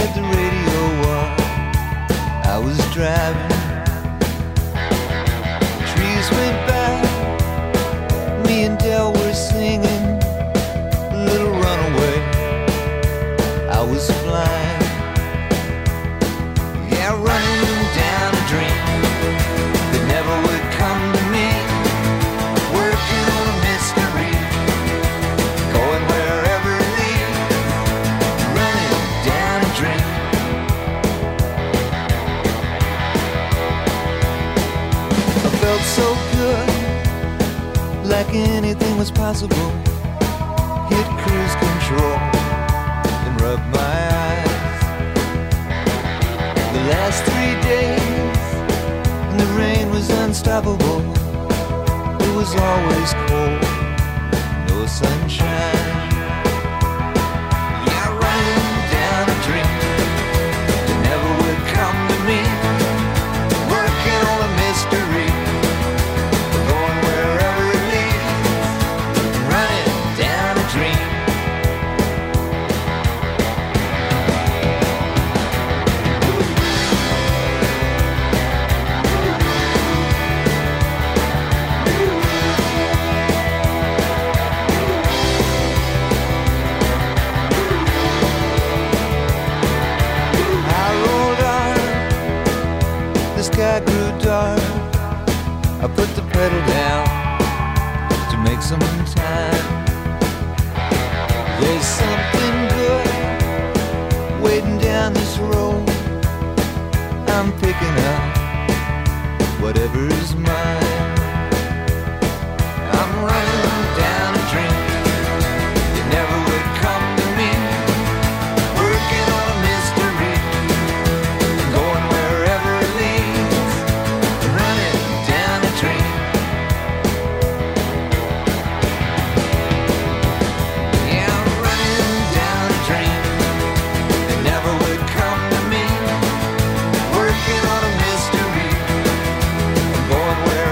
had the radio on. I was driving. Trees went by. Me and Del were singing Little Runaway. I was flying. Yeah, running down a dream that never would come to me. Working on a mystery, going wherever it leads. Running down a dream. I felt so good, like anything was possible. Hit cruise control and rub my eyes. The last 3 days, and the rain was unstoppable. It was always cold, no sunshine. Yeah, running down a dream that never would come to me. Working on a mystery, going wherever it leads. Running down a dream. I rolled on, the sky grew dark. I put the pedal down to make some time. There's something good waiting down this road. I'm picking up whatever's mine. I'm running down a dream that never would come to me. Working on a mystery, going wherever it leads. Running down a dream. Yeah, I'm running down a dream that never would come to me. Working on a mystery, going wherever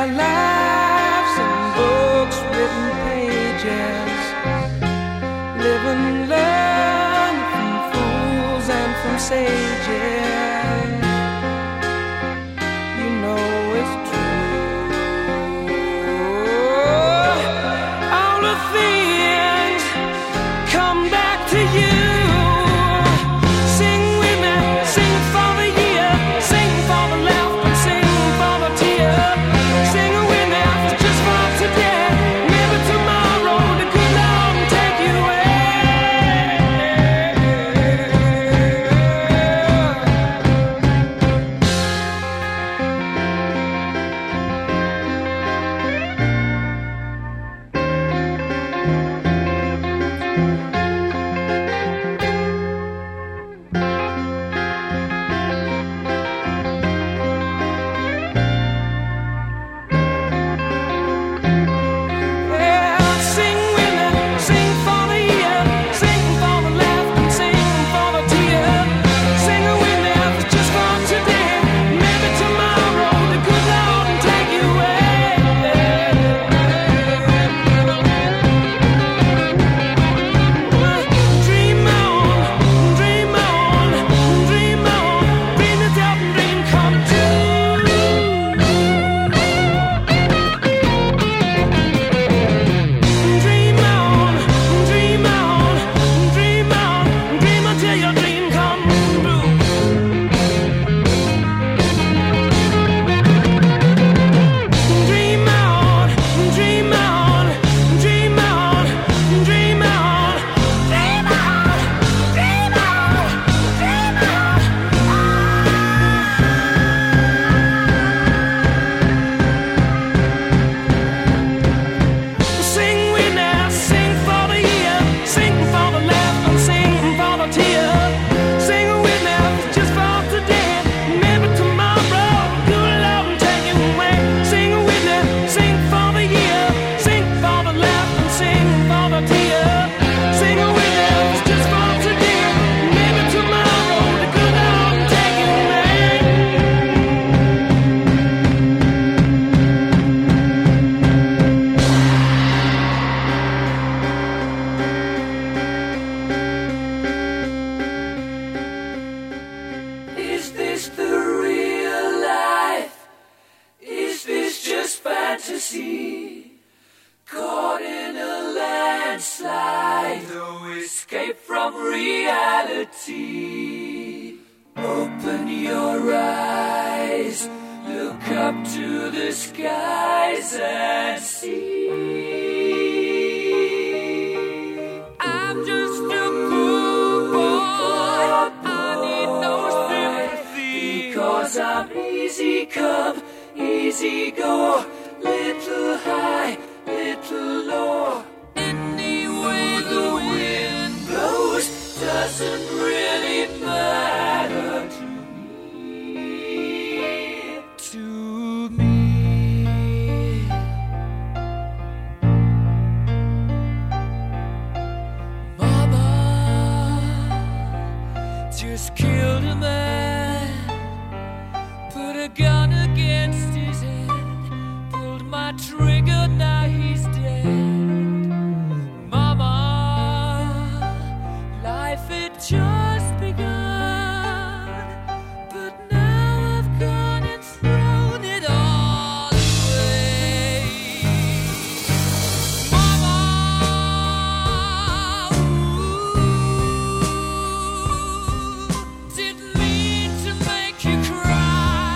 our lives in books, written pages. Live and learn from fools and from sages. You know it's true. All the things come back to you. Sing with me, sing for the year, sing for the laugh and sing for the tear. Sing with me, just for today. Maybe tomorrow the good Lord will take you away.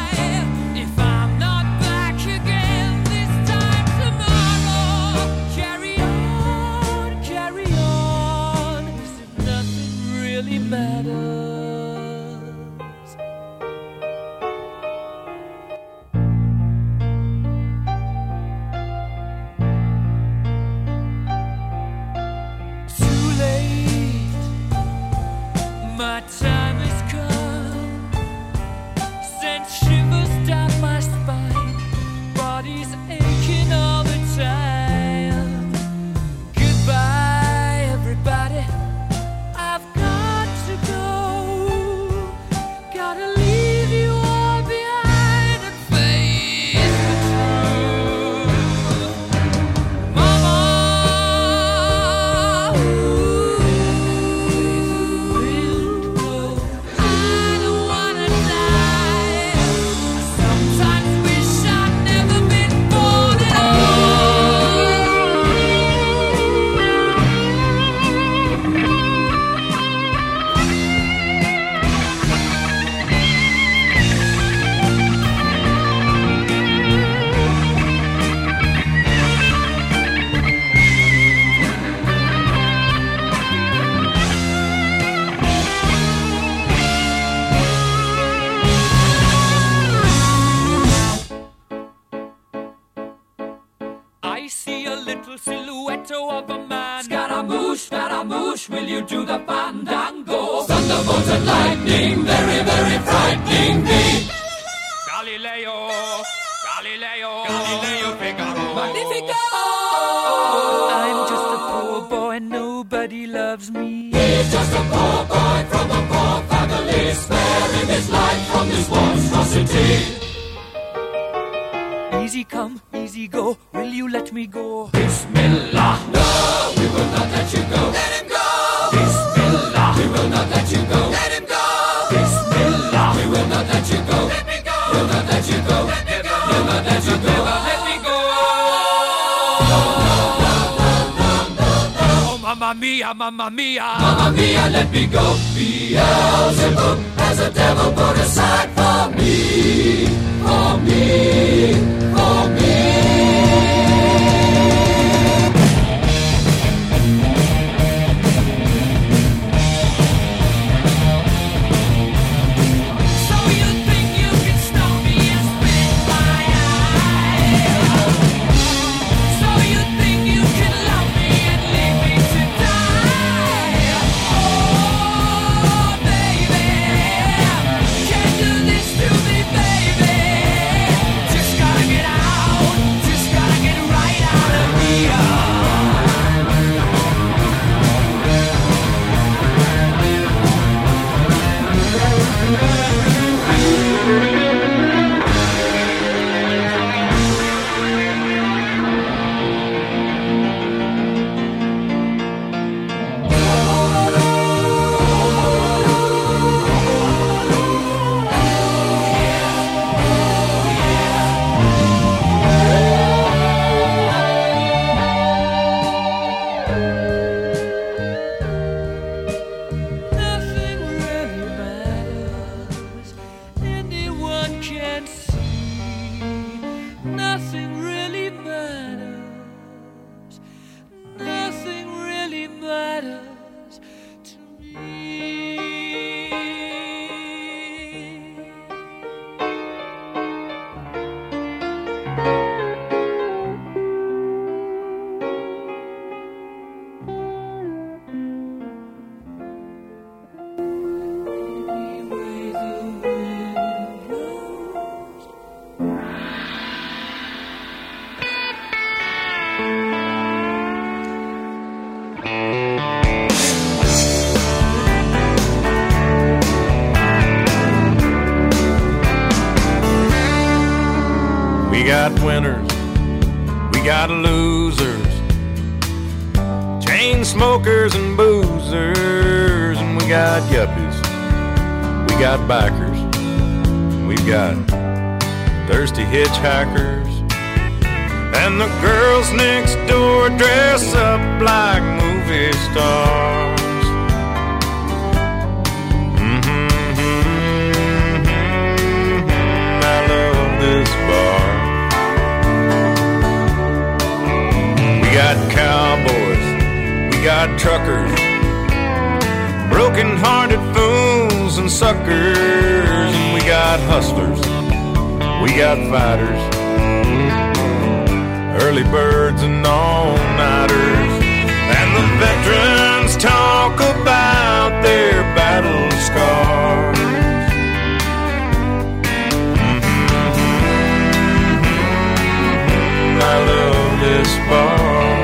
Tomorrow, I see a little silhouette of a man. Scaramouche, will you do the fandango? Thunderbolts and lightning, very, very frightening me. Galileo, Figaro. Magnifico! I'm just a poor boy, nobody loves me. He's just a poor boy from a poor family, sparing his life from this monstrosity. Easy come, easy go, will you let me go? Bismillah, no, we will not let you go. Let him go! Bismillah, we will not let you go. Let him go! Bismillah, we will not let you go. Let me go! We'll not let you go. Let me go! We'll not let you go. Let me go! Oh, mamma mia, mamma mia. Mamma mia, let me go. Beelzebub has a devil put aside for me. For me, for me. So you think you can stop me and spit my eye? So you think you can love me and leave me to die? Oh, baby, can't do this to me, baby. Just gotta get out, just gotta get right out of here. Nothing really matters. Anyone can see. Nothing really matters. Nothing really matters to me. Any way the wind blows. We got winners, we got losers, chain smokers and boozers, and we got yuppies, we got bikers, we've got thirsty hitchhikers, and the girls next door dress up like movie stars. I love this bar. We got cowboys, we got truckers, broken-hearted fools and suckers, and we got hustlers, we got fighters, early birds and all-nighters, and the veterans talk about their battle scars. I love this bar.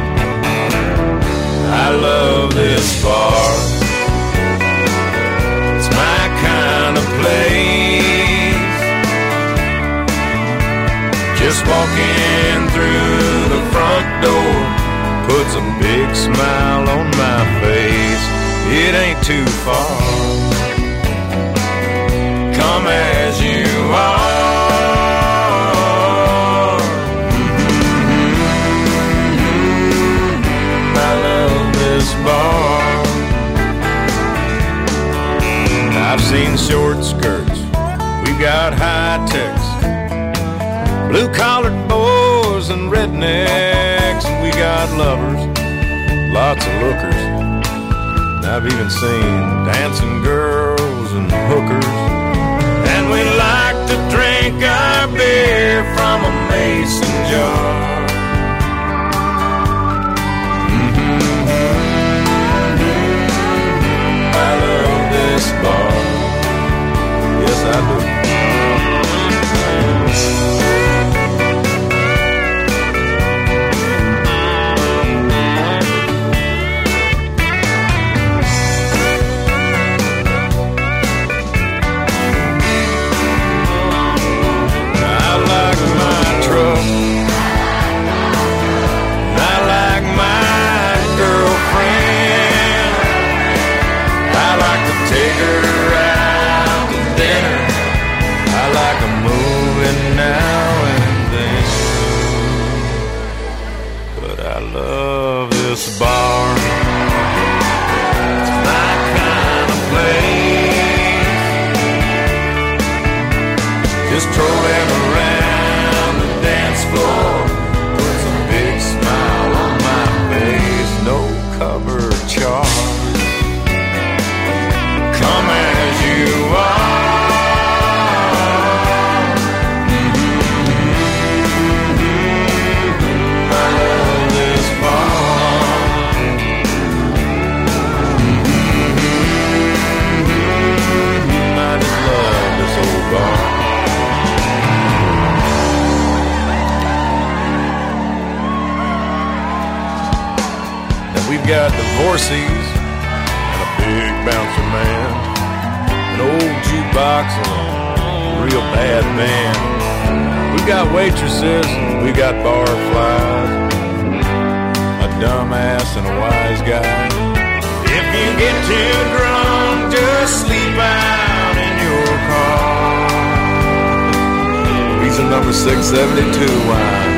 I love this bar. It's my kind of place. Just walking through the front door puts a big smile on my face. It ain't too far. Come as you are. Bar. I've seen short skirts, we've got high techs, blue-collared boys and rednecks, and we got lovers, lots of lookers. And I've even seen dancing girls and hookers, and we like to drink our beer from a mason jar. love this bar. It's my kind of place. Just strolling around the dance floor puts a big smile on my face. No cover charge. Come as you are. We've got divorcees and a big bouncer man, an old jukebox and a real bad band. We've got waitresses, we've got barflies, a dumbass and a wise guy. If you get too drunk, just sleep out in your car. Reason number 672 wine.